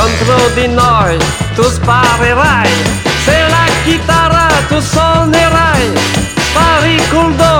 contro di noi tu sparerai, se la chitarra tu suonerai, spari col